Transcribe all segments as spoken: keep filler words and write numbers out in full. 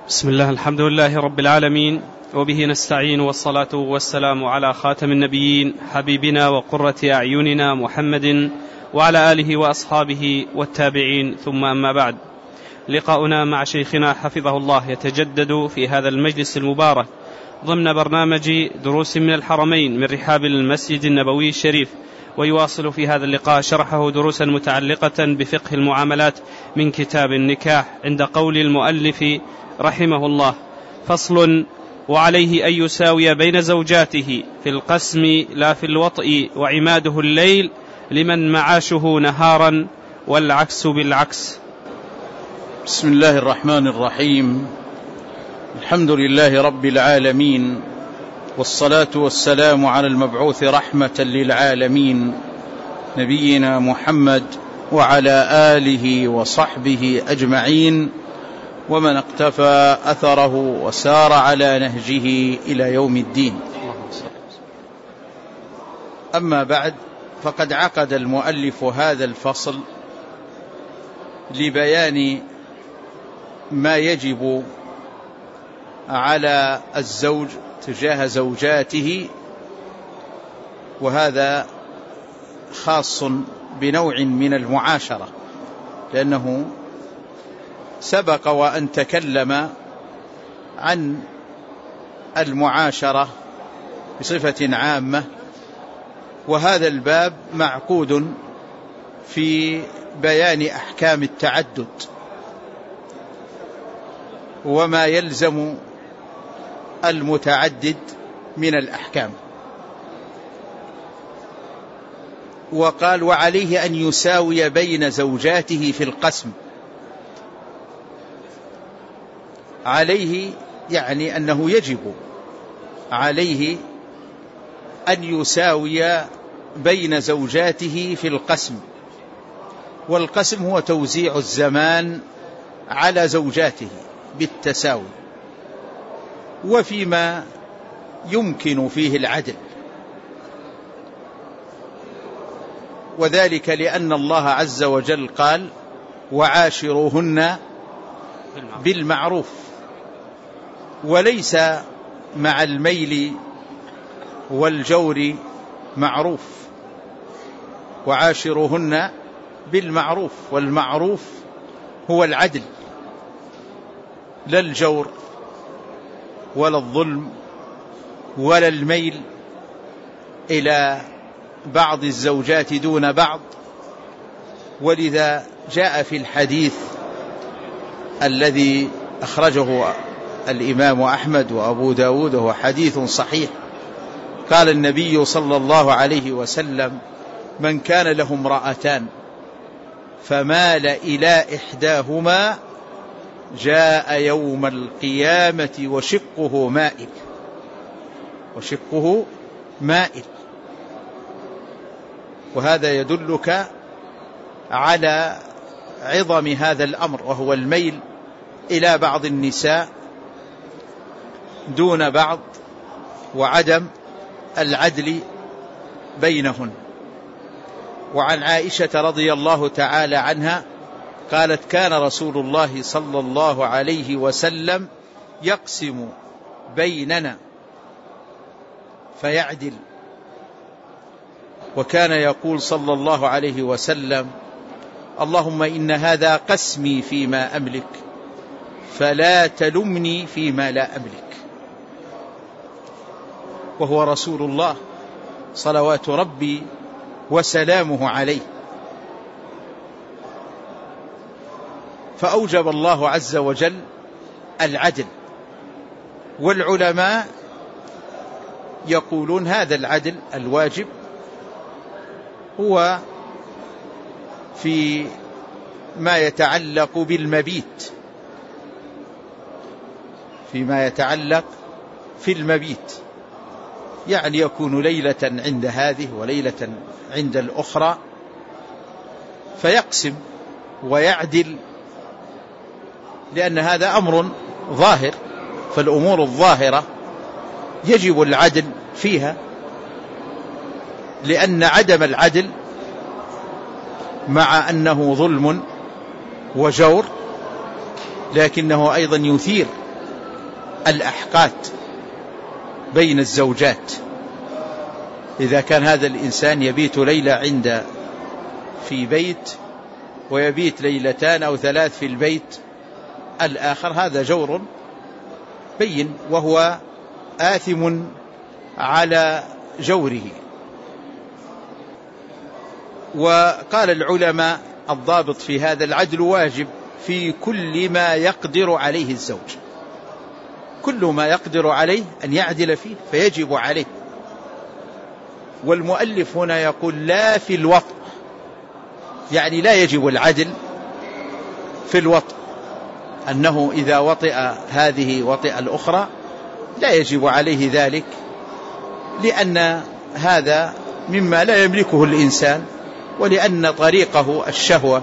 بسم الله، الحمد لله رب العالمين، وبه نستعين، والصلاة والسلام على خاتم النبيين حبيبنا وقرة أعيننا محمد وعلى آله وأصحابه والتابعين، ثم أما بعد. لقاؤنا مع شيخنا حفظه الله يتجدد في هذا المجلس المبارك ضمن برنامج دروس من الحرمين من رحاب المسجد النبوي الشريف، ويواصل في هذا اللقاء شرحه دروسا متعلقة بفقه المعاملات من كتاب النكاح، عند قول المؤلف رحمه الله: فصل: وعليه أن يساوي بين زوجاته في القسم لا في الوطء، وعماده الليل لمن معاشه نهارا، والعكس بالعكس. بسم الله الرحمن الرحيم. الحمد لله رب العالمين، والصلاة والسلام على المبعوث رحمة للعالمين نبينا محمد وعلى آله وصحبه أجمعين، ومن اقتفى أثره وسار على نهجه إلى يوم الدين. أما بعد، فقد عقد المؤلف هذا الفصل لبيان ما يجب على الزوج تجاه زوجاته، وهذا خاص بنوع من المعاشرة، لأنه سبق وأن تكلم عن المعاشرة بصفة عامة، وهذا الباب معقود في بيان أحكام التعدد وما يلزم المتعدد من الأحكام. وقال: وعليه أن يساوي بين زوجاته في القسم. عليه يعني أنه يجب عليه أن يساوي بين زوجاته في القسم، والقسم هو توزيع الزمان على زوجاته بالتساوي، وفيما يمكن فيه العدل، وذلك لأن الله عز وجل قال: وعاشروهن بالمعروف، وليس مع الميل والجور معروف. وعاشروهن بالمعروف، والمعروف هو العدل، لا الجور ولا الظلم ولا الميل إلى بعض الزوجات دون بعض. ولذا جاء في الحديث الذي أخرجه الإمام أحمد وأبو داود، وهو حديث صحيح، قال النبي صلى الله عليه وسلم: من كان له امرأتان فمال إلى إحداهما جاء يوم القيامة وشقه مائل، وشقه مائل. وهذا يدلك على عظم هذا الأمر، وهو الميل إلى بعض النساء دون بعض، وعدم العدل بينهن. وعن عائشة رضي الله تعالى عنها قالت: كان رسول الله صلى الله عليه وسلم يقسم بيننا فيعدل، وكان يقول صلى الله عليه وسلم: اللهم إن هذا قسمي فيما أملك، فلا تلمني فيما لا أملك. وهو رسول الله صلوات ربي وسلامه عليه. فأوجب الله عز وجل العدل، والعلماء يقولون هذا العدل الواجب هو في ما يتعلق بالمبيت، فيما يتعلق في المبيت، يعني يكون ليلة عند هذه وليلة عند الأخرى، فيقسم ويعدل، لأن هذا أمر ظاهر، فالأمور الظاهرة يجب العدل فيها، لأن عدم العدل مع أنه ظلم وجور لكنه أيضا يثير الأحقاد بين الزوجات. إذا كان هذا الإنسان يبيت ليلة عند في بيت ويبيت ليلتان أو ثلاث في البيت الآخر، هذا جور بين وهو آثم على جوره. وقال العلماء الضابط في هذا العدل واجب في كل ما يقدر عليه الزوج، كل ما يقدر عليه أن يعدل فيه فيجب عليه. والمؤلف هنا يقول لا في الوطء، يعني لا يجب العدل في الوطء، أنه إذا وطئ هذه وطئ الأخرى لا يجب عليه ذلك، لأن هذا مما لا يملكه الإنسان، ولأن طريقه الشهوة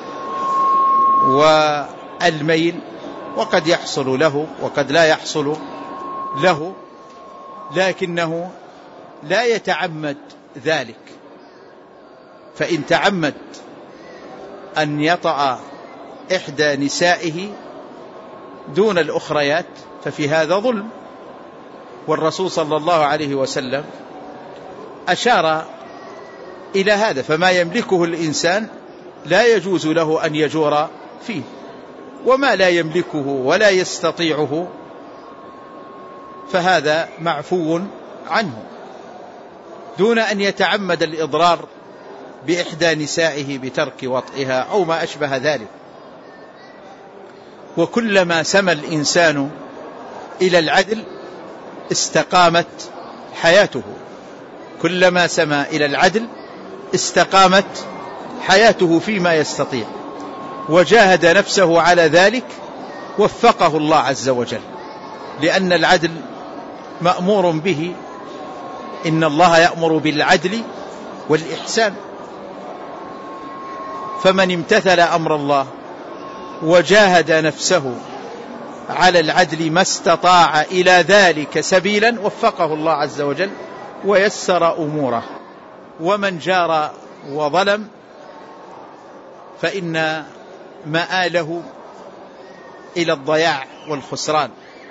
والميل، وقد يحصل له وقد لا يحصل له، لكنه لا يتعمد ذلك. فإن تعمد أن يطأ إحدى نسائه دون الأخريات ففي هذا ظلم، والرسول صلى الله عليه وسلم أشار إلى هذا. فما يملكه الإنسان لا يجوز له أن يجور فيه، وما لا يملكه ولا يستطيعه فهذا معفو عنه، دون أن يتعمد الإضرار بإحدى نسائه بترك وطئها أو ما أشبه ذلك. وكلما سمى الإنسان إلى العدل استقامت حياته، كلما سمى إلى العدل استقامت حياته فيما يستطيع، وجاهد نفسه على ذلك وفقه الله عز وجل، لأن العدل مأمور به، إن الله يأمر بالعدل والإحسان. فمن امتثل أمر الله وجاهد نفسه على العدل ما استطاع إلى ذلك سبيلا وفقه الله عز وجل ويسر أموره. ومن جار وظلم فإن مآله إلى الضياع والخسران.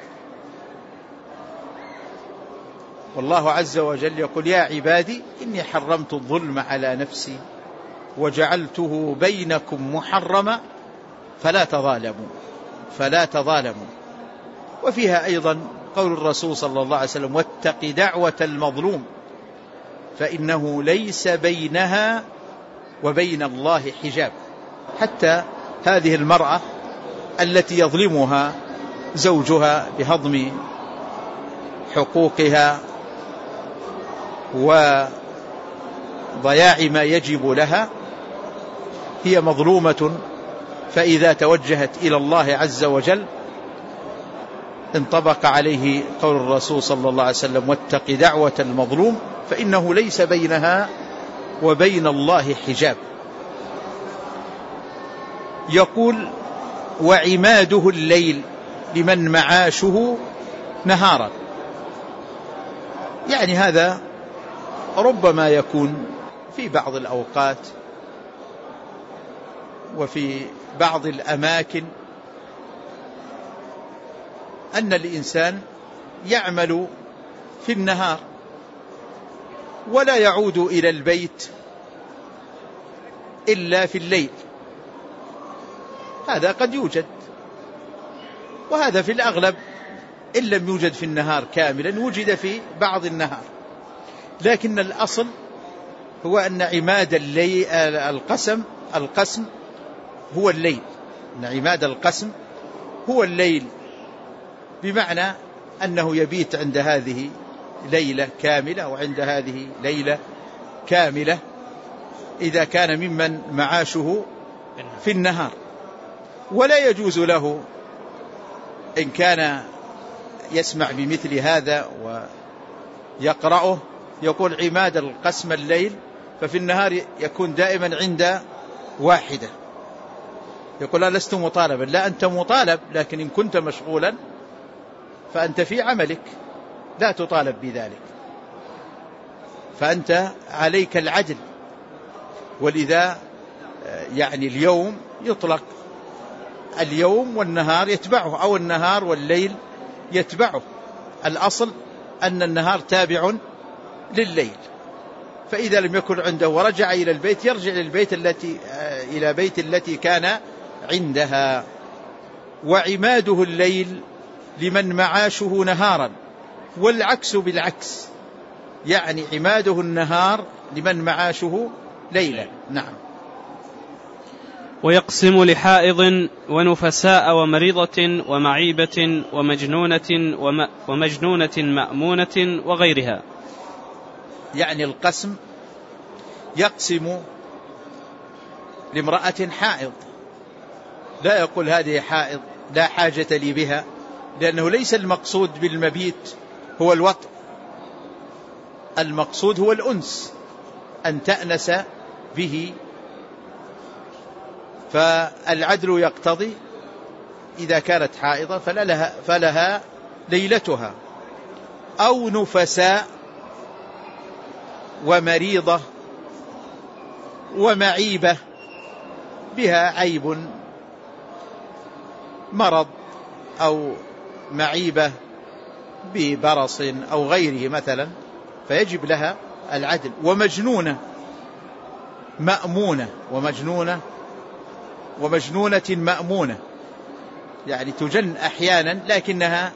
والله عز وجل يقول يا عبادي إني حرمت الظلم على نفسي وجعلته بينكم محرما فلا تظالموا فلا تظالموا. وفيها أيضا قول الرسول صلى الله عليه وسلم واتق دعوة المظلوم فإنه ليس بينها وبين الله حجاب. حتى هذه المرأة التي يظلمها زوجها بهضم حقوقها وضياع ما يجب لها هي مظلومة، فإذا توجهت إلى الله عز وجل انطبق عليه قول الرسول صلى الله عليه وسلم واتق دعوة المظلوم فإنه ليس بينها وبين الله حجاب. يقول وعماده الليل لمن معاشه نهارا، يعني هذا ربما يكون في بعض الأوقات وفي بعض الأماكن أن الإنسان يعمل في النهار ولا يعود إلى البيت إلا في الليل، هذا قد يوجد، وهذا في الأغلب إن لم يوجد في النهار كاملا وجد في بعض النهار. لكن الأصل هو أن عماد الليل القسم القسم هو الليل، أن عماد القسم هو الليل، بمعنى أنه يبيت عند هذه ليلة كاملة وعند هذه ليلة كاملة إذا كان ممن معاشه في النهار. ولا يجوز له إن كان يسمع بمثل هذا ويقرأه يقول عماد القسم الليل، ففي النهار يكون دائما عند واحدة، يقول لا لست مطالبا، لا أنت مطالب، لكن إن كنت مشغولا فأنت في عملك لا تطالب بذلك، فأنت عليك العدل. ولذا يعني اليوم يطلق اليوم والنهار يتبعه، أو النهار والليل يتبعه. الأصل أن النهار تابع لليل، فإذا لم يكن عنده ورجع إلى البيت يرجع للبيت التي إلى بيت التي كان عندها. وعماده الليل لمن معاشه نهارا، والعكس بالعكس، يعني عماده النهار لمن معاشه ليلا. نعم. ويقسم لحائض ونفساء ومريضة ومعيبة ومجنونة ومجنونة مأمونة وغيرها. يعني القسم يقسم لامرأة حائض، لا يقول هذه حائض لا حاجة لي بها، لأنه ليس المقصود بالمبيت هو الوطء، المقصود هو الأنس، أن تأنس به. فالعدل يقتضي إذا كانت حائضة فلها, فلها ليلتها، أو نفساء ومريضة ومعيبة بها عيب، مرض أو معيبة ببرص أو غيره مثلا، فيجب لها العدل. ومجنونة مأمونة، ومجنونة ومجنونة مأمونة، يعني تجن أحيانا لكنها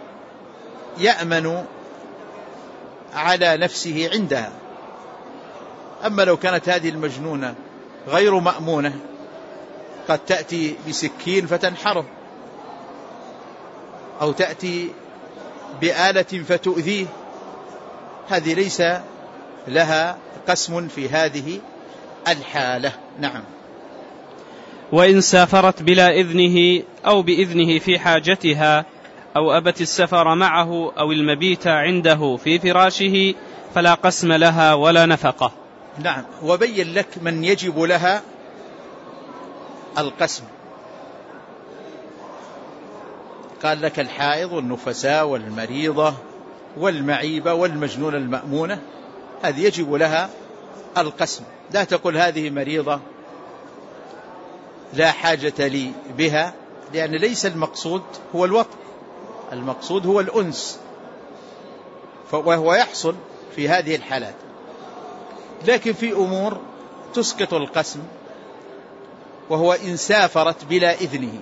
يأمن على نفسه عندها. أما لو كانت هذه المجنونة غير مأمونة، قد تأتي بسكين فتنحره، أو تأتي بآلة فتؤذيه، هذه ليس لها قسم في هذه الحالة. نعم. وإن سافرت بلا إذنه أو بإذنه في حاجتها، أو أبت السفر معه أو المبيت عنده في فراشه، فلا قسم لها ولا نفقة. نعم. وبين لك من يجب لها القسم، قال لك الحائض والنفساء والمريضة والمعيبة والمجنون المأمونة، هذه يجب لها القسم. لا تقول هذه مريضة لا حاجة لي بها، لأن ليس المقصود هو الوطء، المقصود هو الأنس، وهو يحصل في هذه الحالات. لكن في أمور تسقط القسم، وهو إن سافرت بلا إذنه.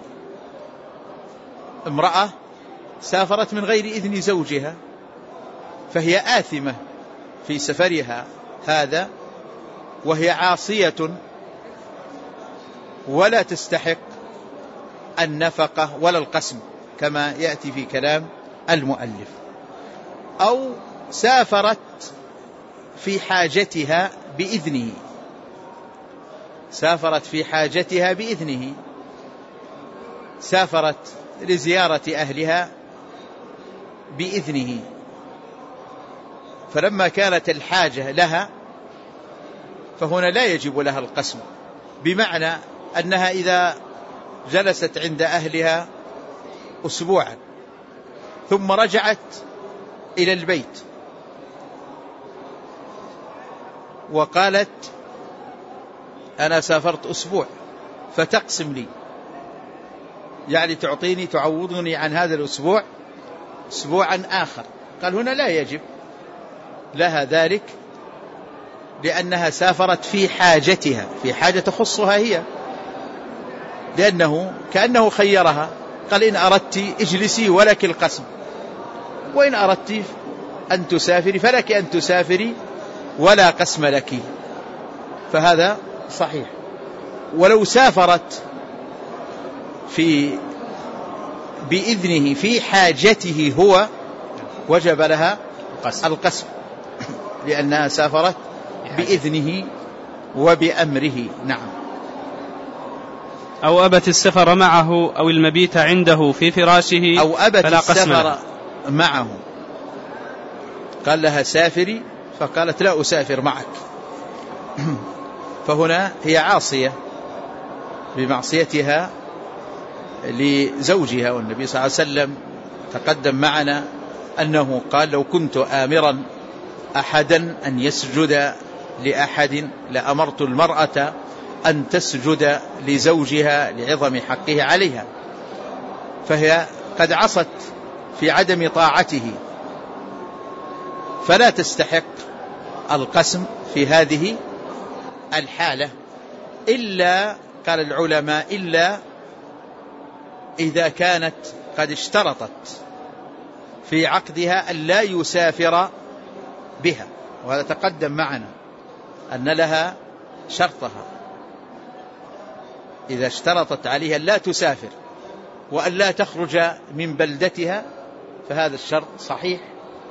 امرأة سافرت من غير إذن زوجها، فهي آثمة في سفرها هذا، وهي عاصية ولا تستحق النفقة ولا القسم كما يأتي في كلام المؤلف. أو سافرت في حاجتها بإذنه، سافرت في حاجتها بإذنه، سافرت لزيارة أهلها بإذنه، فلما كانت الحاجة لها فهنا لا يجب لها القسم، بمعنى أنها إذا جلست عند أهلها أسبوعا ثم رجعت إلى البيت وقالت أنا سافرت أسبوع فتقسم لي، يعني تعطيني تعوضني عن هذا الأسبوع أسبوعا آخر، قال هنا لا يجب لها ذلك، لأنها سافرت في حاجتها، في حاجة تخصها هي، لأنه كأنه خيرها، قال إن أردت اجلسي ولك القسم، وإن أردت أن تسافري فلك أن تسافري ولا قسم لك، فهذا صحيح. ولو سافرت في بإذنه في حاجته هو وجب لها القسم، لأنها سافرت بإذنه وبأمره. نعم. أو أبت السفر معه أو المبيت عنده في فراشه، أو أبت السفر معه، قال لها سافري فقالت لا أسافر معك، فهنا هي عاصية بمعصيتها لزوجها. والنبي صلى الله عليه وسلم تقدم معنا أنه قال لو كنت آمرا أحدا أن يسجد لأحد لأمرت المرأة أن تسجد لزوجها لعظم حقه عليها، فهي قد عصت في عدم طاعته، فلا تستحق القسم في هذه الحالة، إلا قال العلماء إلا إذا كانت قد اشترطت في عقدها أن لا يسافر بها، وهذا تقدم معنا أن لها شرطها، إذا اشترطت عليها لا تسافر وأن لا تخرج من بلدتها فهذا الشرط صحيح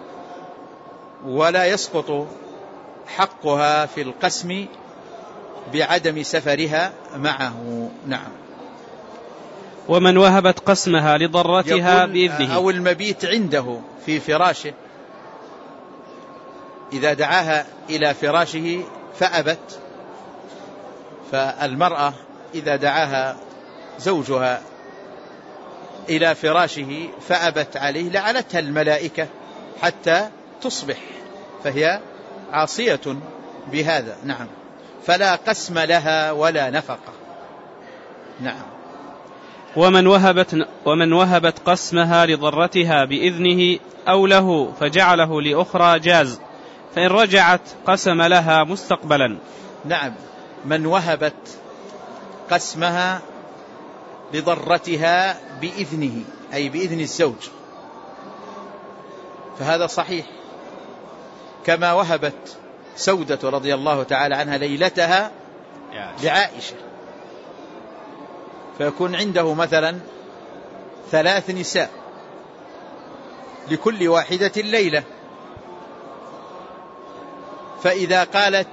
ولا يسقط حقها في القسم بعدم سفرها معه. نعم. ومن وهبت قسمها لضرتها بإذنه أو المبيت عنده في فراشه، إذا دعاها إلى فراشه فأبت، فالمرأة إذا دعاها زوجها إلى فراشه فأبت عليه لعنتها الملائكة حتى تصبح، فهي عاصية بهذا. نعم. فلا قسم لها ولا نفقة. نعم. ومن وهبت, ومن وهبت قسمها لضرتها بإذنه أو له فجعله لأخرى جاز، فإن رجعت قسم لها مستقبلا. نعم. من وهبت قسمها لضرتها بإذنه أي بإذن الزوج فهذا صحيح، كما وهبت سودة رضي الله تعالى عنها ليلتها لعائشة، فيكون عنده مثلا ثلاث نساء لكل واحدة ليلة، فإذا قالت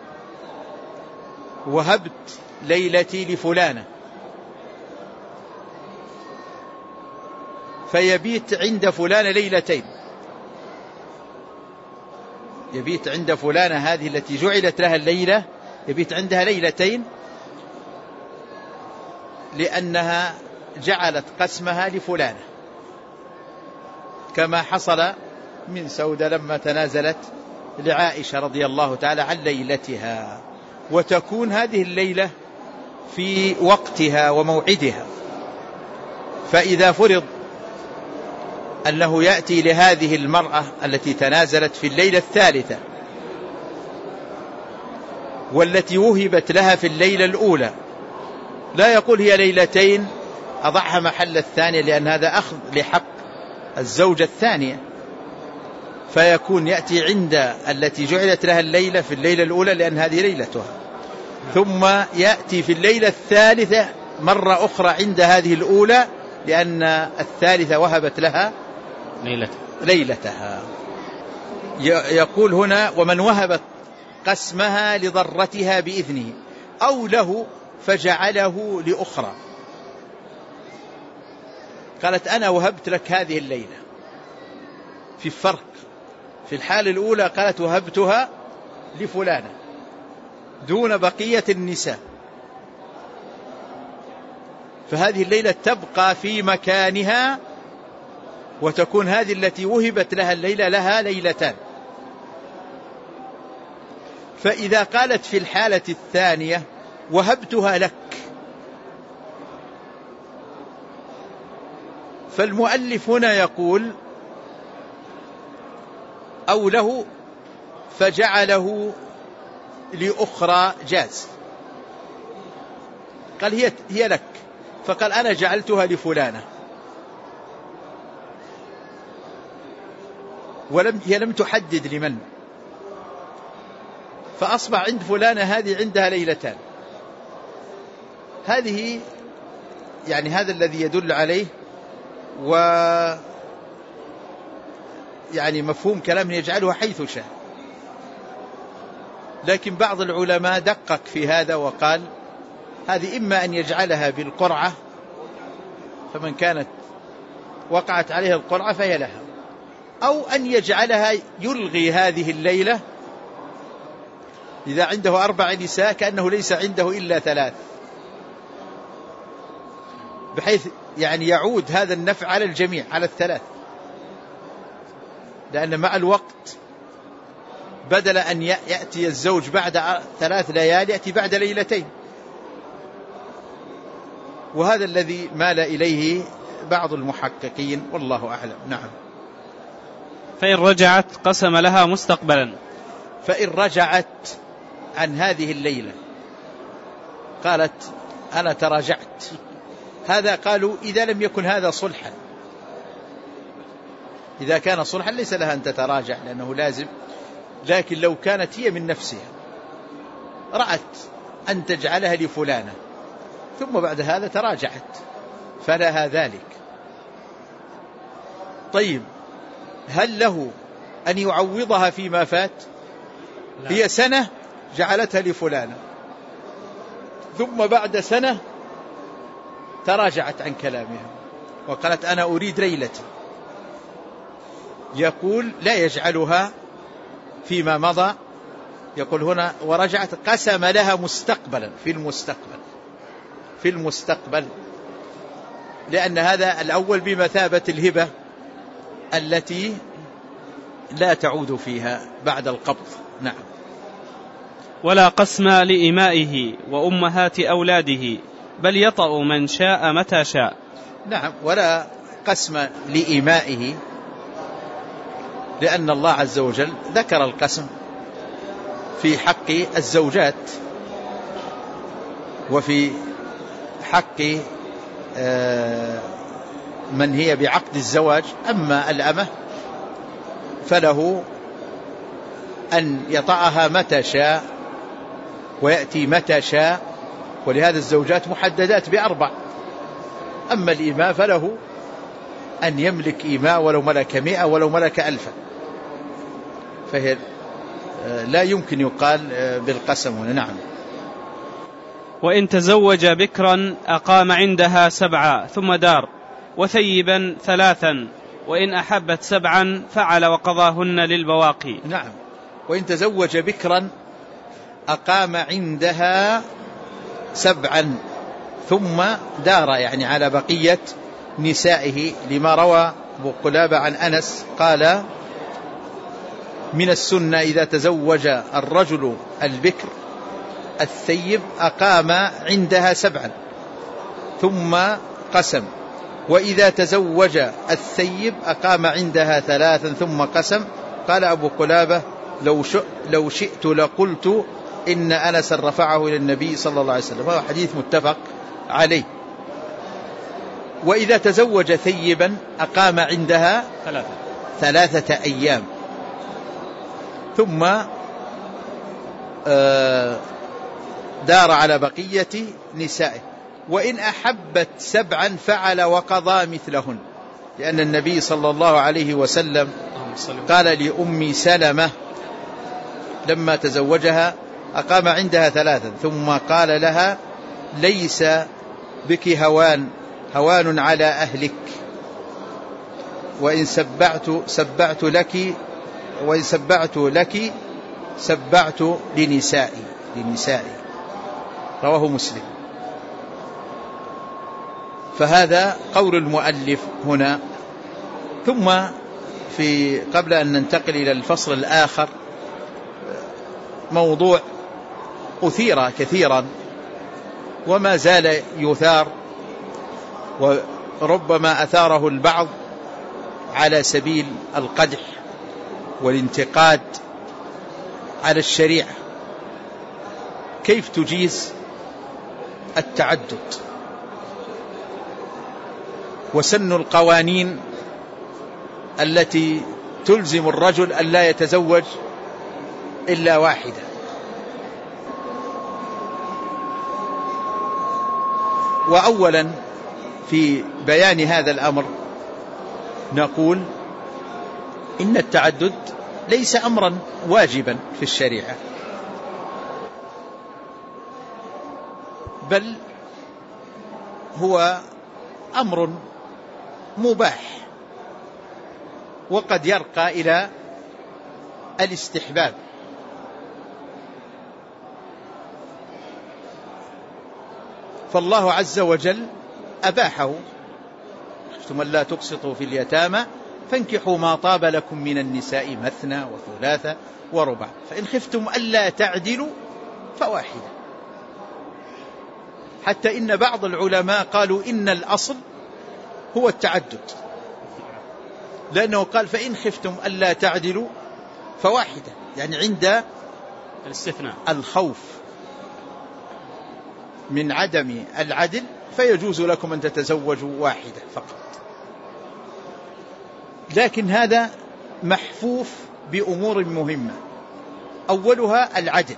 وهبت ليلتي لفلانة فيبيت عند فلانة ليلتين، يبيت عند فلانة هذه التي جعلت لها الليلة يبيت عندها ليلتين لأنها جعلت قسمها لفلانة، كما حصل من سودة لما تنازلت لعائشة رضي الله تعالى عن ليلتها، وتكون هذه الليلة في وقتها وموعدها. فإذا فرض أنه يأتي لهذه المرأة التي تنازلت في الليلة الثالثة والتي وهبت لها في الليلة الأولى، لا يقول هي ليلتين أضعها محل الثانية، لأن هذا أخذ لحق الزوجة الثانية، فيكون يأتي عند التي جعلت لها الليلة في الليلة الأولى لأن هذه ليلتها، ثم يأتي في الليلة الثالثة مرة أخرى عند هذه الأولى لأن الثالثة وهبت لها ليلتها, ليلتها. يقول هنا ومن وهبت قسمها لضرتها بإذنه أو له فجعله لأخرى، قالت أنا وهبت لك هذه الليلة، في فرق في الحالة الأولى قالت وهبتها لفلانة دون بقية النساء، فهذه الليلة تبقى في مكانها وتكون هذه التي وهبت لها الليلة لها ليلتان. فإذا قالت في الحالة الثانية وهبتها لك، فالمؤلف هنا يقول أو له فجعله لأخرى جاز، قال هي, هي لك، فقال أنا جعلتها لفلانة، ولم هي لم تحدد لمن، فأصبح عند فلانة هذه عندها ليلتان. هذه يعني هذا الذي يدل عليه، و يعني مفهوم كلام يجعلها حيث شاء، لكن بعض العلماء دقق في هذا وقال هذه إما أن يجعلها بالقرعة، فمن كانت وقعت عليها القرعة فهي لها، أو أن يجعلها يلغي هذه الليلة إذا عنده أربع نساء كأنه ليس عنده إلا ثلاث، بحيث يعني يعود هذا النفع على الجميع على الثلاث، لأن مع الوقت بدل أن يأتي الزوج بعد ثلاث ليالي يأتي بعد ليلتين، وهذا الذي مال إليه بعض المحققين والله أعلم. نعم. فإن رجعت قسم لها مستقبلا. فإن رجعت عن هذه الليلة قالت أنا تراجعت، هذا قالوا إذا لم يكن هذا صلحا، إذا كان صلحا ليس لها أن تتراجع لأنه لازم، لكن لو كانت هي من نفسها رأت أن تجعلها لفلانة ثم بعد هذا تراجعت فلها ذلك. طيب هل له أن يعوضها فيما فات؟ لا. هي سنة جعلتها لفلانة ثم بعد سنة تراجعت عن كلامها وقالت أنا أريد ليلتي، يقول لا يجعلها فيما مضى، يقول هنا ورجعت قسم لها مستقبلا في المستقبل في المستقبل لأن هذا الأول بمثابة الهبة التي لا تعود فيها بعد القبض. نعم. ولا قسم لإمائه وأمهات أولاده بل يطأ من شاء متى شاء. نعم. ولا قسم لإمائه لأن الله عز وجل ذكر القسم في حق الزوجات وفي حق من هي بعقد الزواج. أما الأمة فله أن يطأها متى شاء ويأتي متى شاء، ولهذا الزوجات محددات بأربع. أما الإماء فله أن يملك إماء ولو ملك مئة ولو ملك ألفا، فهي لا يمكن يقال بالقسم. نعم. وإن تزوج بكرا أقام عندها سبعا ثم دار، وثيبا ثلاثا، وإن أحبت سبعا فعل وقضاهن للبواقي. نعم. وإن تزوج بكرا أقام عندها سبعا ثم دار، يعني على بقية نسائه، لما روى أبو قلابة عن أنس قال من السنة إذا تزوج الرجل البكر الثيب أقام عندها سبعا ثم قسم، وإذا تزوج الثيب أقام عندها ثلاثا ثم قسم. قال أبو قلابة لو, لو شئت لقلت إن أنس رفعه إلى النبي صلى الله عليه وسلم، وهو حديث متفق عليه. وإذا تزوج ثيبا أقام عندها ثلاثة, ثلاثة أيام ثم دار على بقية نسائه، وإن أحبت سبعا فعل وقضى مثلهن، لأن النبي صلى الله عليه وسلم قال لأم سلمة لما تزوجها أقام عندها ثلاثا ثم قال لها ليس بك هوان هوان على أهلك، وإن سبعت سبعت لك وإن سبعت لك سبعت لنسائي لنسائي رواه مسلم. فهذا قول المؤلف هنا. ثم في قبل أن ننتقل إلى الفصل الآخر موضوع أثير كثيرا وما زال يثار، وربما أثاره البعض على سبيل القدح والانتقاد على الشريعة: كيف تجيز التعدد وسن القوانين التي تلزم الرجل أن لا يتزوج إلا واحدة. وأولا في بيان هذا الأمر نقول إن التعدد ليس أمرا واجبا في الشريعة، بل هو أمر مباح، وقد يرقى إلى الاستحباب. فالله عز وجل أباحه: خفتم ألا تقسطوا في اليتامى فانكحوا ما طاب لكم من النساء مثنى وثلاث ورباع فإن خفتم ألا تعدلوا فواحدة. حتى إن بعض العلماء قالوا إن الأصل هو التعدد، لأنه قال فإن خفتم ألا تعدلوا فواحدة، يعني عند الاستثناء الخوف من عدم العدل فيجوز لكم أن تتزوجوا واحدة فقط. لكن هذا محفوف بأمور مهمة، أولها العدل،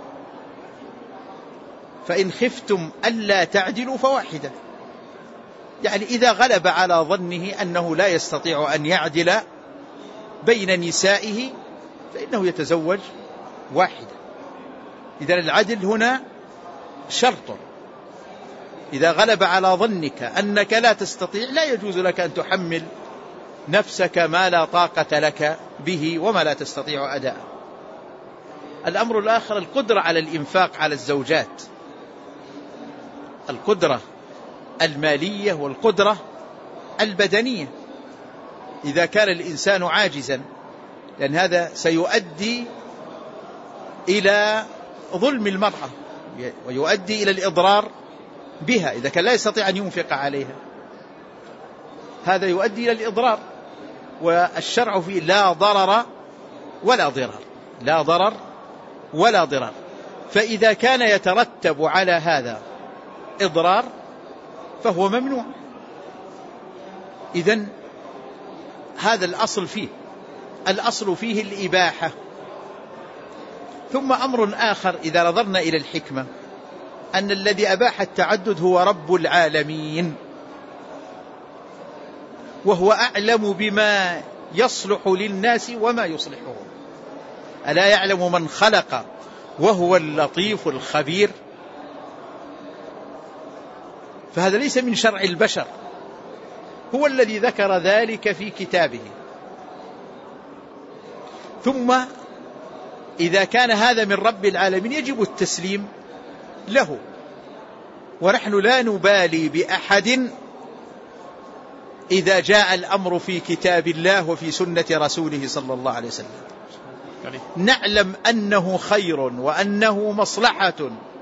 فإن خفتم ألا تعدلوا فواحدة، يعني إذا غلب على ظنه أنه لا يستطيع أن يعدل بين نسائه فإنه يتزوج واحدة. إذن العدل هنا شرط، إذا غلب على ظنك أنك لا تستطيع لا يجوز لك أن تحمل نفسك ما لا طاقة لك به وما لا تستطيع أداءه. الأمر الآخر القدرة على الإنفاق على الزوجات، القدرة المالية والقدرة البدنية. إذا كان الإنسان عاجزا، لأن هذا سيؤدي إلى ظلم المرأة ويؤدي إلى الإضرار بها، إذا كان لا يستطيع أن ينفق عليها هذا يؤدي إلى الإضرار، والشرع فيه لا ضرر ولا ضرر، لا ضرر ولا ضرر. فإذا كان يترتب على هذا إضرار فهو ممنوع. إذن هذا الأصل فيه، الأصل فيه الإباحة. ثم أمر آخر إذا نظرنا إلى الحكمة أن الذي أباح التعدد هو رب العالمين، وهو أعلم بما يصلح للناس وما يصلحهم. ألا يعلم من خلق وهو اللطيف الخبير؟ فهذا ليس من شرع البشر، هو الذي ذكر ذلك في كتابه. ثم إذا كان هذا من رب العالمين يجب التسليم له، ونحن لا نبالي بأحد إذا جاء الأمر في كتاب الله وفي سنة رسوله صلى الله عليه وسلم. نعلم أنه خير وأنه مصلحة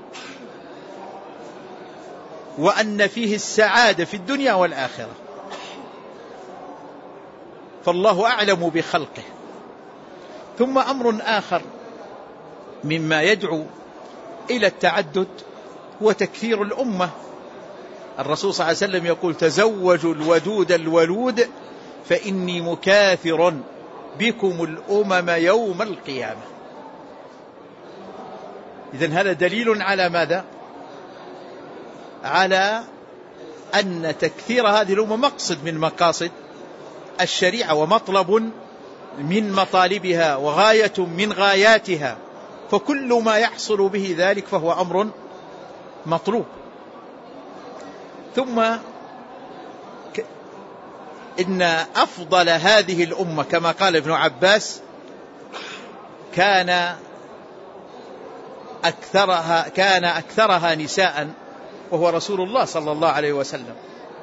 وأن فيه السعادة في الدنيا والآخرة، فالله أعلم بخلقه. ثم أمر آخر مما يدعو إلى التعدد هو تكثير الأمة. الرسول صلى الله عليه وسلم يقول تزوجوا الودود الولود فإني مكاثر بكم الأمم يوم القيامة. إذن هذا دليل على ماذا؟ على أن تكثير هذه الأمة مقصد من مقاصد الشريعة ومطلب من مطالبها وغاية من غاياتها، فكل ما يحصل به ذلك فهو أمر مطلوب. ثم إن أفضل هذه الأمة كما قال ابن عباس كان أكثرها كان أكثرها نساء وهو رسول الله صلى الله عليه وسلم.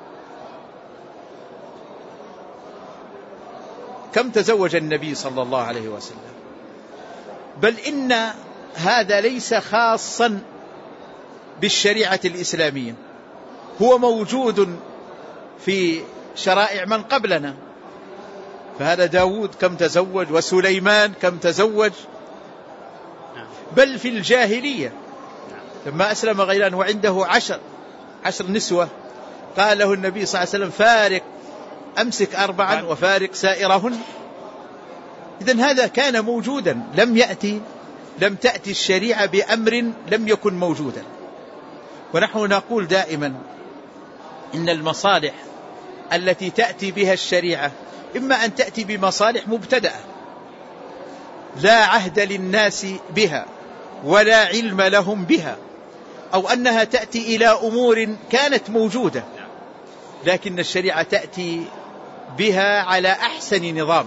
كم تزوج النبي صلى الله عليه وسلم؟ بل إن هذا ليس خاصا بالشريعة الإسلامية، هو موجود في شرائع من قبلنا. فهذا داود كم تزوج، وسليمان كم تزوج، بل في الجاهلية لما أسلم غيلان وعنده عشر عشر نسوة قال له النبي صلى الله عليه وسلم فارق، أمسك أربعا وفارق سائرهن. إذن هذا كان موجودا، لم يأتي لم تأتي الشريعة بأمر لم يكن موجودا. ونحن نقول دائما إن المصالح التي تأتي بها الشريعة إما أن تأتي بمصالح مبتدأة لا عهد للناس بها ولا علم لهم بها، أو أنها تأتي إلى أمور كانت موجودة لكن الشريعة تأتي بها على أحسن نظام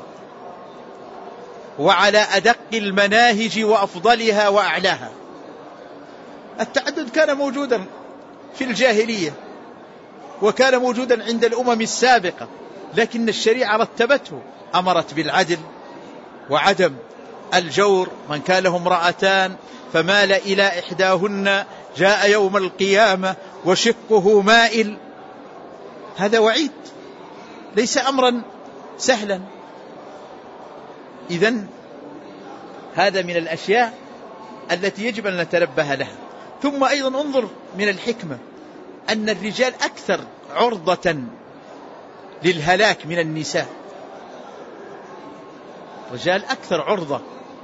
وعلى أدق المناهج وأفضلها وأعلاها. التعدد كان موجودا في الجاهلية وكان موجودا عند الأمم السابقة، لكن الشريعة رتبته، أمرت بالعدل وعدم الجور. من كان له امرأتان فمال إلى إحداهن جاء يوم القيامة وشقه مائل. هذا وعيد ليس أمرا سهلا. إذن هذا من الأشياء التي يجب أن نتنبه لها. ثم أيضا انظر من الحكمة أن الرجال أكثر عرضة للهلاك من النساء. الرجال أكثر عرضة،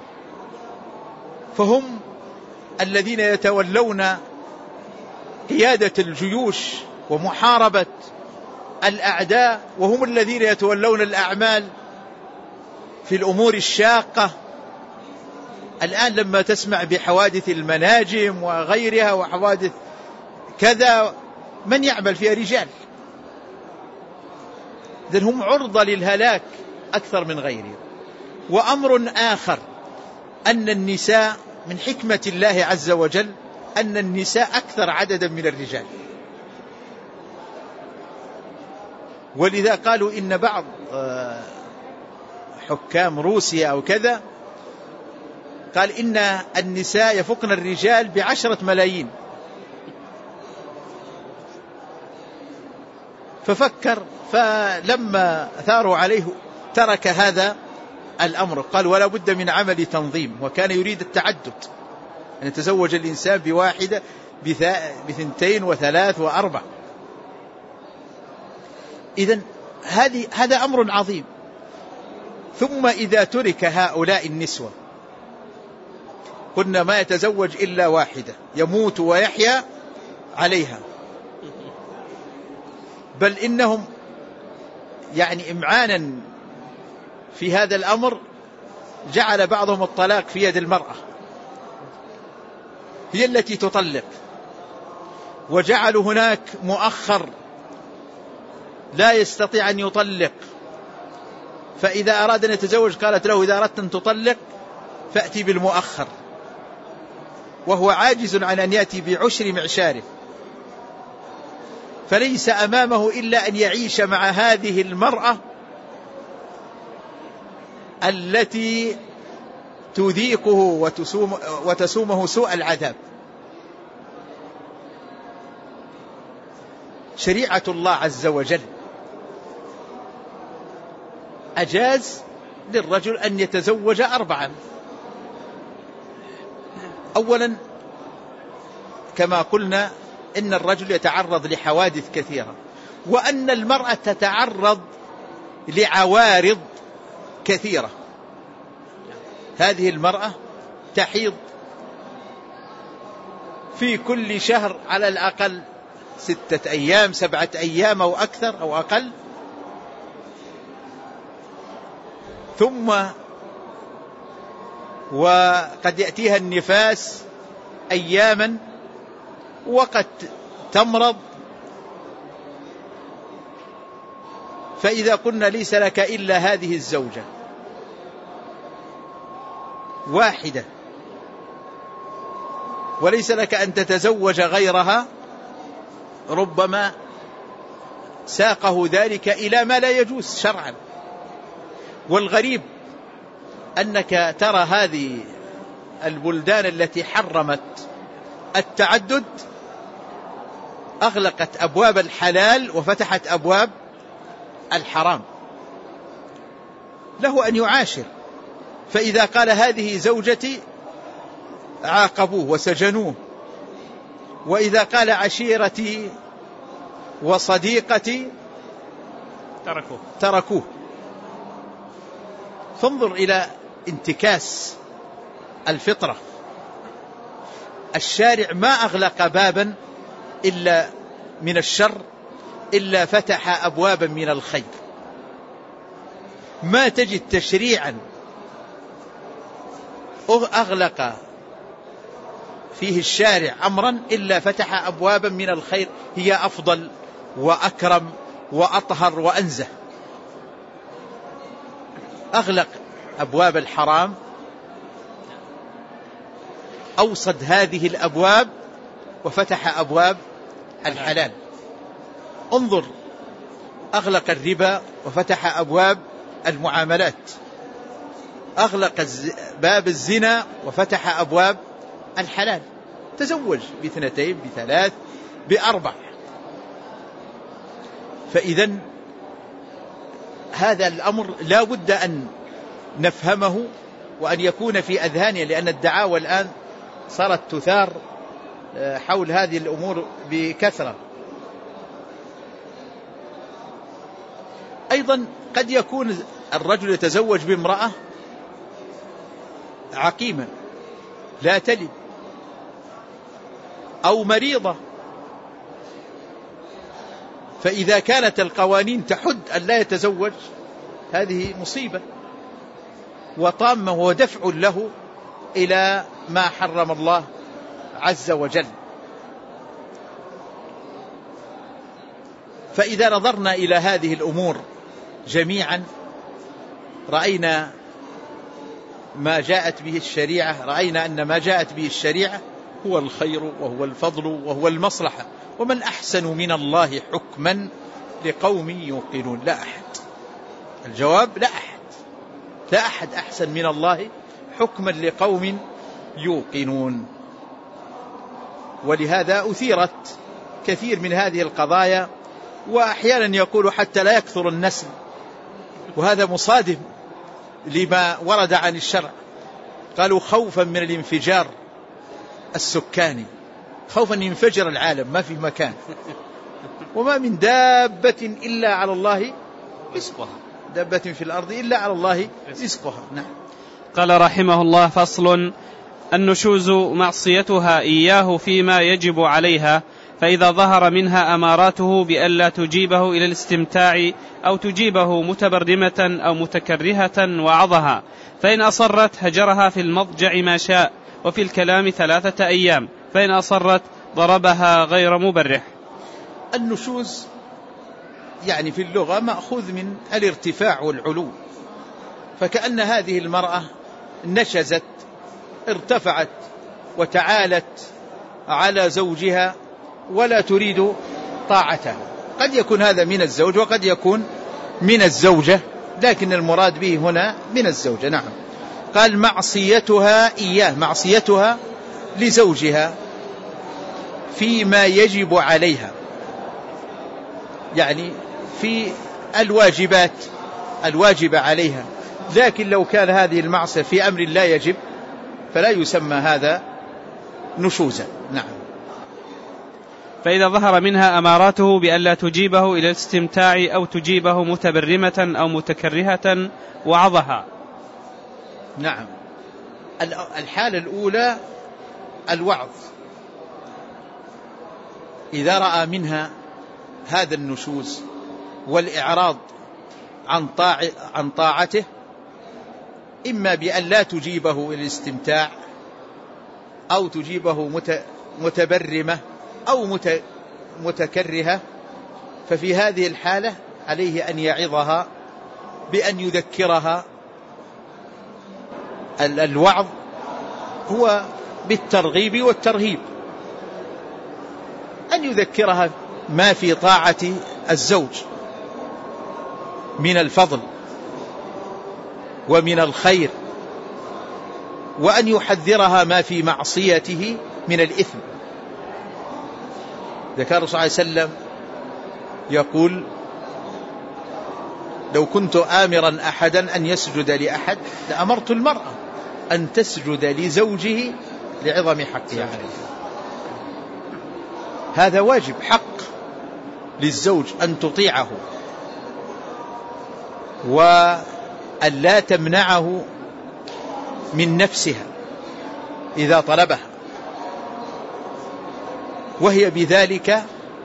فهم الذين يتولون قيادة الجيوش ومحاربة الأعداء، وهم الذين يتولون الأعمال في الأمور الشاقة. الآن لما تسمع بحوادث المناجم وغيرها وحوادث كذا، من يعمل فيها؟ رجال. إذن هم عرضة للهلاك أكثر من غيرهم. وأمر آخر أن النساء من حكمة الله عز وجل أن النساء أكثر عددا من الرجال، ولذا قالوا إن بعض حكام روسيا أو كذا قال إن النساء يفوقن الرجال بعشرة ملايين. ففكر، فلما ثاروا عليه ترك هذا الأمر، قال ولا بد من عمل تنظيم. وكان يريد التعدد، أن يتزوج الإنسان بواحدة بثنتين وثلاث وأربع. إذن هذا أمر عظيم. ثم إذا ترك هؤلاء النسوة، قلنا ما يتزوج إلا واحدة يموت ويحيا عليها، بل إنهم يعني إمعانا في هذا الأمر جعل بعضهم الطلاق في يد المرأة، هي التي تطلق، وجعلوا هناك مؤخر لا يستطيع أن يطلق، فإذا أراد أن يتزوج قالت له إذا أردت أن تطلق فأتي بالمؤخر، وهو عاجز عن أن يأتي بعشر معشاره، فليس أمامه إلا أن يعيش مع هذه المرأة التي تذيقه وتسوم وتسومه سوء العذاب. شريعة الله عز وجل أجاز للرجل أن يتزوج أربعا. أولا كما قلنا إن الرجل يتعرض لحوادث كثيرة، وأن المرأة تتعرض لعوارض كثيرة. هذه المرأة تحيض في كل شهر على الأقل ستة أيام سبعة أيام أو أكثر أو أقل، ثم وقد يأتيها النفاس أياما، وقد تمرض. فإذا قلنا ليس لك إلا هذه الزوجة واحدة وليس لك أن تتزوج غيرها، ربما ساقه ذلك إلى ما لا يجوز شرعا. والغريب أنك ترى هذه البلدان التي حرمت التعدد أغلقت أبواب الحلال وفتحت أبواب الحرام، له أن يعاشر. فإذا قال هذه زوجتي عاقبوه وسجنوه، وإذا قال عشيرتي وصديقتي تركوه تركوه. فانظر إلى انتكاس الفطرة. الشارع ما أغلق بابا إلا من الشر إلا فتح أبوابا من الخير. ما تجد تشريعا أغلق فيه الشارع أمرا إلا فتح أبوابا من الخير هي أفضل وأكرم وأطهر وأنزه. أغلق أبواب الحرام، أوصد هذه الأبواب وفتح أبواب الحلال. انظر، أغلق الربا وفتح أبواب المعاملات، أغلق باب الزنا وفتح أبواب الحلال. تزوج باثنتين بثلاث بأربع. فإذن هذا الأمر لا بد أن نفهمه وأن يكون في أذهاننا، لأن الدعاوى الآن صارت تثار حول هذه الأمور بكثرة. أيضا قد يكون الرجل يتزوج بامرأة عقيمة لا تلد أو مريضة، فإذا كانت القوانين تحد أن لا يتزوج هذه مصيبة وطامة ودفع له إلى ما حرم الله عز وجل. فإذا نظرنا إلى هذه الأمور جميعا رأينا ما جاءت به الشريعة، رأينا أن ما جاءت به الشريعة هو الخير وهو الفضل وهو المصلحة. ومن أحسن من الله حكما لقوم يوقنون. لا أحد، الجواب لا أحد، لا أحد أحسن من الله حكما لقوم يوقنون. ولهذا أثيرت كثير من هذه القضايا، وأحيانا يقول حتى لا يكثر النسل، وهذا مصادم لما ورد عن الشرع. قالوا خوفا من الانفجار السكاني، خوفا أن ينفجر العالم ما في مكان، وما من دابة إلا على الله رزقها، دابة في الأرض إلا على الله رزقها. نعم. قال رحمه الله: فصل: النشوز معصيتها إياه فيما يجب عليها، فإذا ظهر منها أماراته بألا تجيبه إلى الاستمتاع أو تجيبه متبرمة أو متكرهة وعظها، فإن أصرت هجرها في المضجع ما شاء، وفي الكلام ثلاثة أيام، فإن أصرت ضربها غير مبرح. النشوز يعني في اللغة مأخوذ من الارتفاع والعلو، فكأن هذه المرأة نشزت، ارتفعت وتعالت على زوجها ولا تريد طاعته. قد يكون هذا من الزوج وقد يكون من الزوجة، لكن المراد به هنا من الزوجة. نعم. قال: معصيتها إياه، معصيتها لزوجها فيما يجب عليها، يعني في الواجبات الواجبة عليها. لكن لو كان هذه المعصية في أمر لا يجب فلا يسمى هذا نشوزا. نعم. فإذا ظهر منها أماراته بألا تجيبه إلى الاستمتاع أو تجيبه متبرمة أو متكرهة وعظها. نعم. الحالة الأولى الوعظ، إذا رأى منها هذا النشوز والإعراض عن طاع عن طاعته، إما بأن لا تجيبه إلى الاستمتاع أو تجيبه متبرمة أو متكرهة، ففي هذه الحالة عليه أن يعظها بأن يذكرها. الوعظ هو بالترغيب والترهيب، أن يذكرها ما في طاعة الزوج من الفضل ومن الخير، وأن يحذرها ما في معصيته من الإثم. ذكر الرسول صلى الله عليه وسلم يقول: لو كنت آمرا أحدا أن يسجد لأحد لأمرت المرأة أن تسجد لزوجه لعظم حقه عليه. هذا واجب، حق للزوج أن تطيعه وأن لا تمنعه من نفسها إذا طلبها، وهي بذلك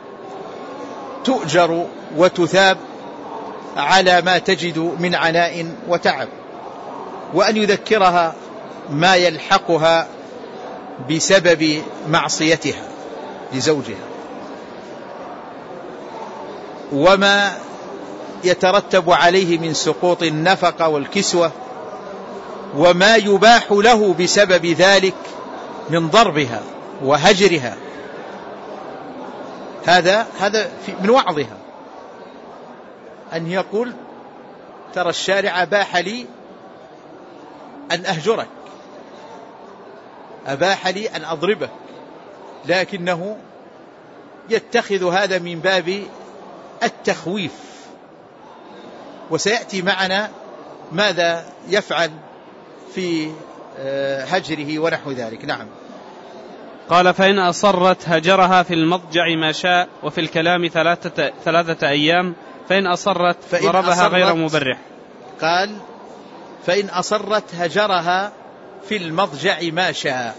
تؤجر وتثاب على ما تجد من عناء وتعب. وأن يذكرها ما يلحقها بسبب معصيتها لزوجها، وما يترتب عليه من سقوط النفقة والكسوة، وما يباح له بسبب ذلك من ضربها وهجرها. هذا هذا من وعظها، أن يقول: ترى الشارع أباح لي أن أهجرك، أباح لي أن أضربك، لكنه يتخذ هذا من باب التخويف وسيأتي معنا ماذا يفعل في هجره ونحو ذلك. نعم. قال فإن أصرت هجرها في المضجع ما شاء وفي الكلام ثلاثة, ثلاثة أيام فإن أصرت فإن ضربها أصرت غير مبرح. قال فإن أصرت هجرها في المضجع ما شاء.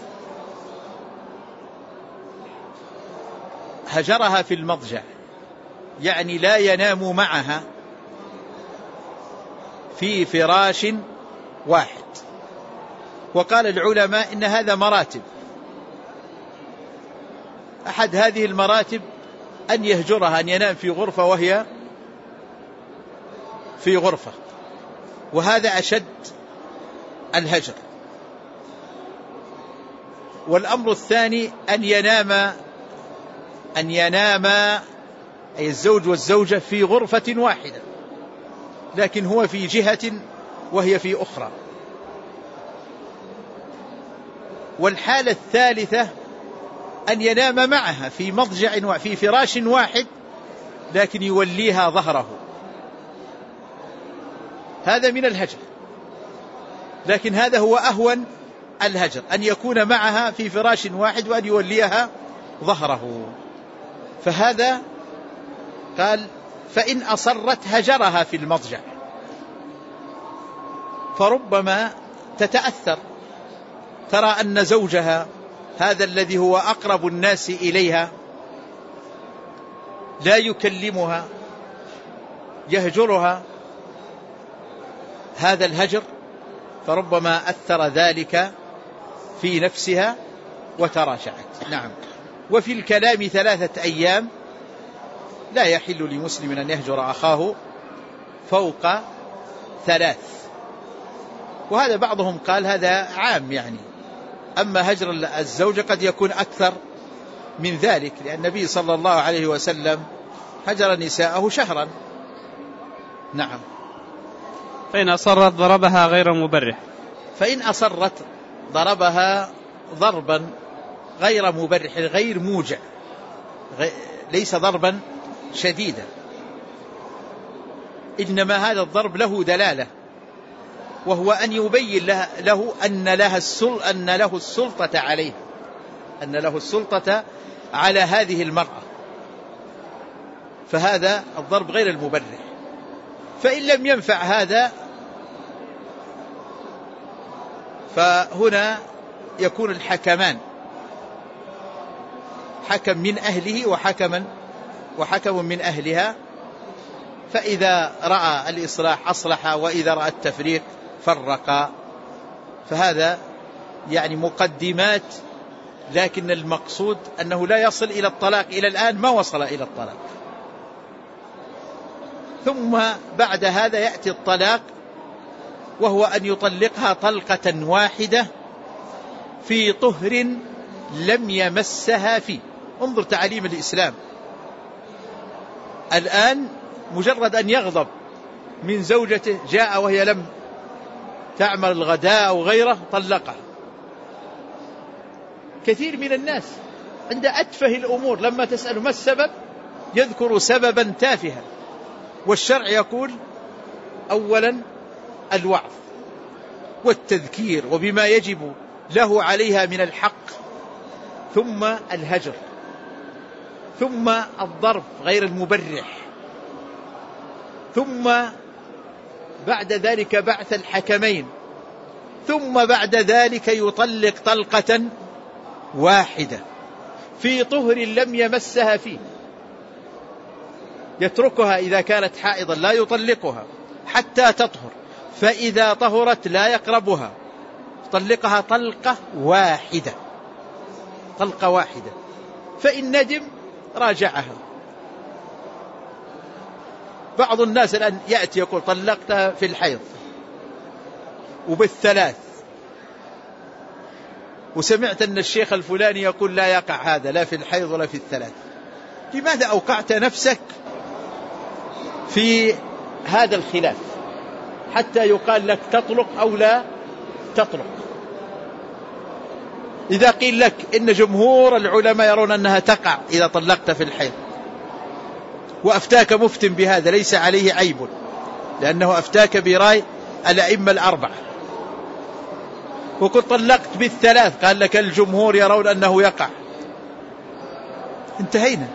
هجرها في المضجع يعني لا ينام معها في فراش واحد. وقال العلماء إن هذا مراتب. أحد هذه المراتب أن يهجرها، أن ينام في غرفة وهي في غرفة، وهذا أشد الهجر. والأمر الثاني أن ينام أن ينام أي الزوج والزوجة في غرفة واحدة، لكن هو في جهة وهي في أخرى. والحالة الثالثة أن ينام معها في مضجع وفي فراش واحد لكن يوليها ظهره، هذا من الهجر. لكن هذا هو أهون الهجر، أن يكون معها في فراش واحد وأن يوليها ظهره. فهذا قال فإن أصرت هجرها في المضجع، فربما تتأثر، ترى أن زوجها هذا الذي هو أقرب الناس إليها لا يكلمها، يهجرها هذا الهجر، فربما أثر ذلك في نفسها وتراشعت. نعم. وفي الكلام ثلاثة أيام، لا يحل لمسلم أن يهجر أخاه فوق ثلاث. وهذا بعضهم قال هذا عام يعني، أما هجر الزوجة قد يكون أكثر من ذلك، لأن النبي صلى الله عليه وسلم هجر نساءه شهرا. نعم. فإن أصرت ضربها غير مبرح. فإن أصرت ضربها ضربا غير مبرح، غير موجع، ليس ضربا شديدا، إنما هذا الضرب له دلالة، وهو أن يبين له أن له السلطة أن له السلطة عليه، أن له السلطة على هذه المرأة، فهذا الضرب غير المبرح. فإن لم ينفع هذا فهنا يكون الحكمان، حكم من أهله وحكما وحكم من أهلها، فإذا رأى الإصلاح أصلح، وإذا رأى التفريق فرق. فهذا يعني مقدمات، لكن المقصود أنه لا يصل إلى الطلاق. إلى الآن ما وصل إلى الطلاق، ثم بعد هذا يأتي الطلاق، وهو أن يطلقها طلقة واحدة في طهر لم يمسها فيه. انظر تعليم الإسلام. الآن مجرد أن يغضب من زوجته، جاء وهي لم تعمل الغداء أو غيره، طلقها. كثير من الناس عند أتفه الأمور لما تسأله ما السبب يذكر سببا تافها، والشرع يقول أولا الوعظ والتذكير وبما يجب له عليها من الحق، ثم الهجر، ثم الضرب غير المبرح، ثم بعد ذلك بعث الحكمين، ثم بعد ذلك يطلق طلقة واحدة في طهر لم يمسها فيه. يتركها إذا كانت حائضا، لا يطلقها حتى تطهر، فإذا طهرت لا يقربها، يطلقها طلقة واحدة، طلقة واحدة. فإن ندم راجعها. بعض الناس الآن يأتي يقول طلقتها في الحيض وبالثلاث، وسمعت أن الشيخ الفلاني يقول لا يقع هذا لا في الحيض ولا في الثلاث. لماذا أوقعت نفسك في هذا الخلاف حتى يقال لك تطلق أو لا تطلق؟ إذا قيل لك إن جمهور العلماء يرون أنها تقع إذا طلقت في الحيض، وأفتاك مفتن بهذا ليس عليه عيب، لأنه أفتاك برأي الأئمة الأربعة. وقد طلقت بالثلاث، قال لك الجمهور يرون أنه يقع. انتهينا.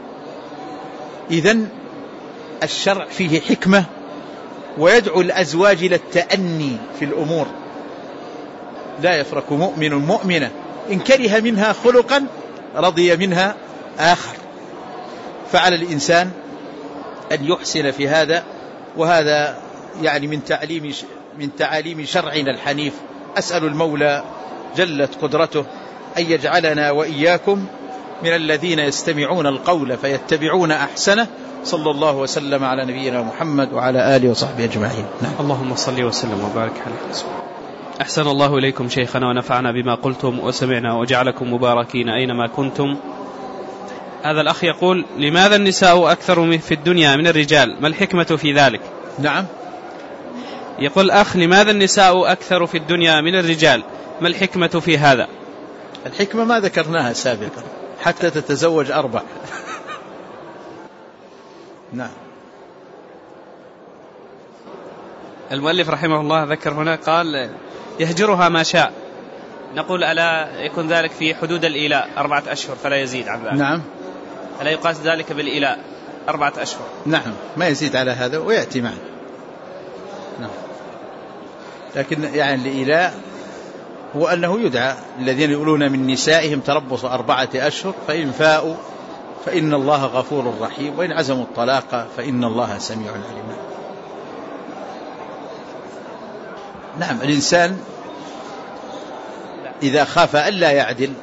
إذن الشرع فيه حكمة، ويدعو الأزواج إلى التأني في الأمور. لا يفرق مؤمن مؤمنة إن كره منها خلقا رضي منها آخر. فعلى الإنسان أن يحسن في هذا، وهذا يعني من تعليم من تعاليم شرعنا الحنيف. أسأل المولى جلت قدرته أن يجعلنا وإياكم من الذين يستمعون القول فيتبعون أحسنه. صلى الله وسلم على نبينا محمد وعلى آله وصحبه أجمعين. نعم. اللهم صل وسلم وبارك عليه. أحسن الله إليكم شيخنا ونفعنا بما قلتم وسمعنا وجعلكم مباركين أينما كنتم. هذا الأخ يقول: لماذا النساء أكثر في الدنيا من الرجال؟ ما الحكمة في ذلك؟ نعم. يقول أخ: لماذا النساء أكثر في الدنيا من الرجال؟ ما الحكمة في هذا؟ الحكمة ما ذكرناها سابقا، حتى تتزوج أربع. نعم. المؤلف رحمه الله ذكر هنا قال: يهجرها ما شاء. نقول: ألا يكون ذلك في حدود الإيلاء أربعة أشهر فلا يزيد عن ذلك؟ نعم. ألا يقاس ذلك بالإيلاء أربعة أشهر؟ نعم، ما يزيد على هذا ويأتي معه. نعم. لكن يعني الإيلاء هو أنه يدعى الذين يقولون من نسائهم تربص أربعة أشهر فإن فاءوا فإن الله غفور رحيم وإن عزموا الطلاق فإن الله سميع عليم. نعم. الإنسان إذا خاف ألا يعدل،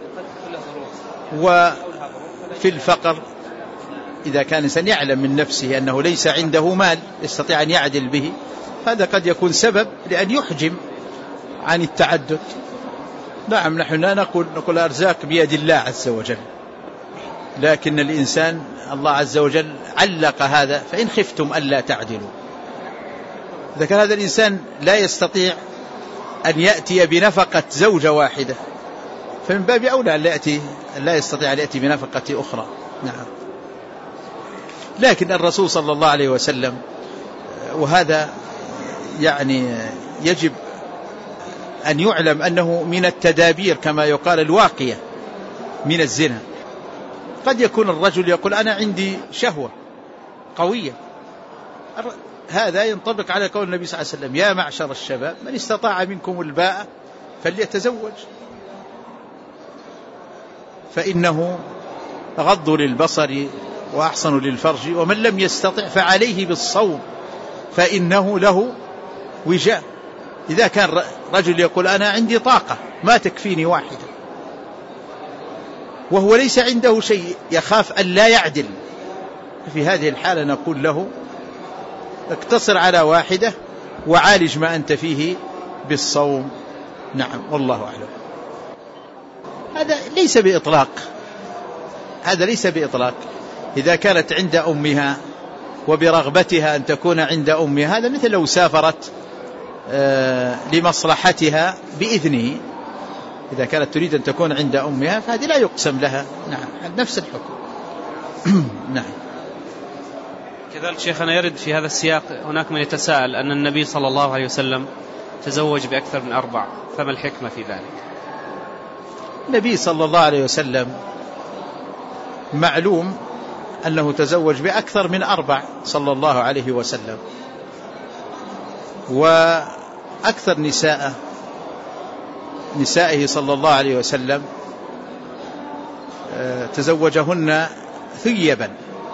وفي الفقر إذا كان الإنسان يعلم من نفسه أنه ليس عنده مال يستطيع أن يعدل به، هذا قد يكون سبب لأن يحجم عن التعدد. نعم. نحن لا نقول نقول الأرزاق بيد الله عز وجل، لكن الإنسان الله عز وجل علق هذا: فإن خفتم ألا تعدلوا. إذا كان هذا الإنسان لا يستطيع أن يأتي بنفقة زوجة واحدة، فمن باب أولى أن لا يأتي لا يستطيع أن يأتي بنفقة أخرى. نعم. لكن الرسول صلى الله عليه وسلم، وهذا يعني يجب أن يعلم أنه من التدابير كما يقال الواقية من الزنا. قد يكون الرجل يقول: أنا عندي شهوة قوية. هذا ينطبق على قول النبي صلى الله عليه وسلم: يا معشر الشباب من استطاع منكم الباءة فليتزوج، فإنه غض للبصر وأحسن للفرج، ومن لم يستطع فعليه بالصوم فإنه له وجاء. إذا كان رجل يقول: أنا عندي طاقة ما تكفيني واحدة، وهو ليس عنده شيء، يخاف أن لا يعدل، في هذه الحالة نقول له: اقتصر على واحدة وعالج ما أنت فيه بالصوم. نعم. والله أعلم. هذا ليس بإطلاق، هذا ليس بإطلاق. إذا كانت عند أمها وبرغبتها أن تكون عند أمها، هذا مثل لو سافرت لمصلحتها بإذنه. إذا كانت تريد أن تكون عند أمها فهذه لا يقسم لها. نعم. نفس الحكم. نعم. كذلك شيخنا يرد في هذا السياق هناك من يتساءل أن النبي صلى الله عليه وسلم تزوج بأكثر من أربع، فما الحكمة في ذلك؟ النبي صلى الله عليه وسلم معلوم أنه تزوج بأكثر من أربع صلى الله عليه وسلم، وأكثر نساء نسائه صلى الله عليه وسلم تزوجهن ثيبا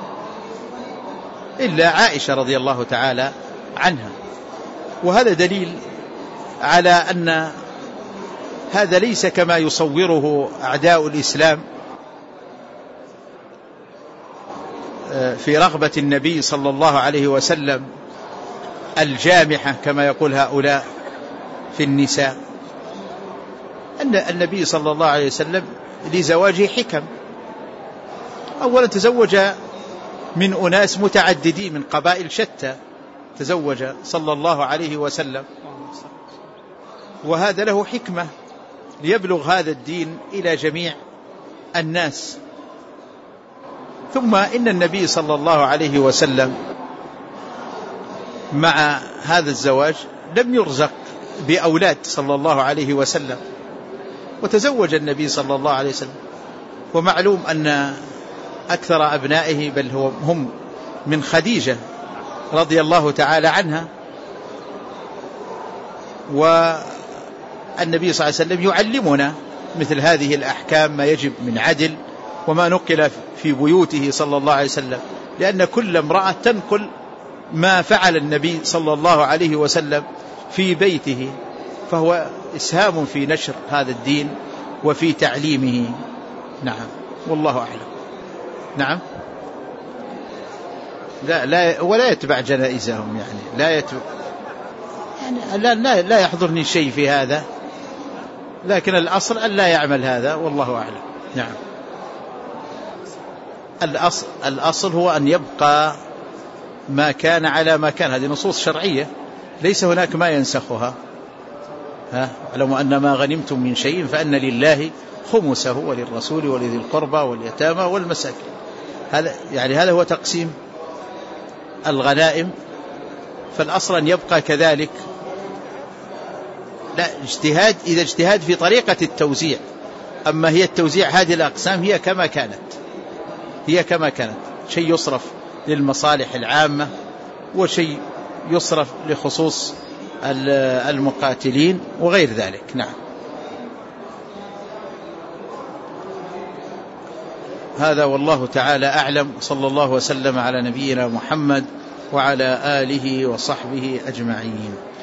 إلا عائشة رضي الله تعالى عنها. وهذا دليل على أن هذا ليس كما يصوره أعداء الإسلام في رغبة النبي صلى الله عليه وسلم الجامحة كما يقول هؤلاء في النساء. أن النبي صلى الله عليه وسلم لزواجه حكم. أولا تزوج من أناس متعددين من قبائل شتى، تزوج صلى الله عليه وسلم، وهذا له حكمة ليبلغ هذا الدين إلى جميع الناس. ثم إن النبي صلى الله عليه وسلم مع هذا الزواج لم يرزق بأولاد صلى الله عليه وسلم، وتزوج النبي صلى الله عليه وسلم، ومعلوم أن أكثر أبنائه بل هم من خديجة رضي الله تعالى عنها. والنبي صلى الله عليه وسلم يعلمنا مثل هذه الأحكام، ما يجب من عدل وما نقل في بيوته صلى الله عليه وسلم، لأن كل امرأة تنقل ما فعل النبي صلى الله عليه وسلم في بيته، فهو إسهام في نشر هذا الدين وفي تعليمه. نعم، والله أعلم. نعم، لا, لا ولا يتبع جنائزهم، يعني لا يتبع، يعني لا, لا, لا يحضرني شيء في هذا، لكن الأصل أن لا يعمل هذا، والله أعلم. نعم، الأصل, الأصل هو أن يبقى ما كان على ما كان. هذه نصوص شرعية ليس هناك ما ينسخها. ها، اعلموا أن ما غنمتم من شيء فأن لله خمسه وللرسول ولذي القربى واليتامى والمساكين. هذا يعني هذا هو تقسيم الغنائم، فالأصل أن يبقى كذلك. لا اجتهاد، إذا اجتهاد في طريقة التوزيع، أما هي التوزيع هذه الأقسام هي كما كانت، هي كما كانت، شيء يصرف للمصالح العامة وشيء يصرف لخصوص المقاتلين وغير ذلك. نعم، هذا والله تعالى أعلم، صلى الله وسلم على نبينا محمد وعلى آله وصحبه أجمعين.